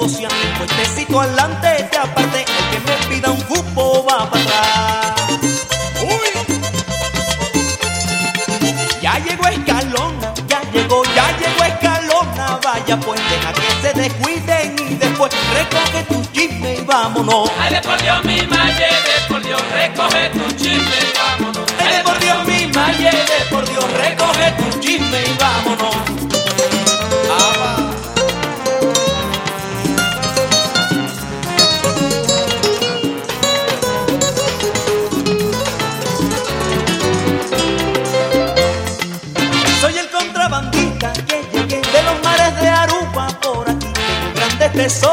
negociando. Puestecito adelante, te aparte, el que me pida un cupo va para atrás. ¡Uy! Ya llegó Escalona, ya llegó Escalona. Vaya pues, deja que se descuiden y después recoge tu chisme y vámonos. Ay, de por Dios, mi malle, de por Dios, recoge tu chisme y vámonos. Ay, de por Dios, mi malle, de por Dios, recoge tu chisme y vámonos.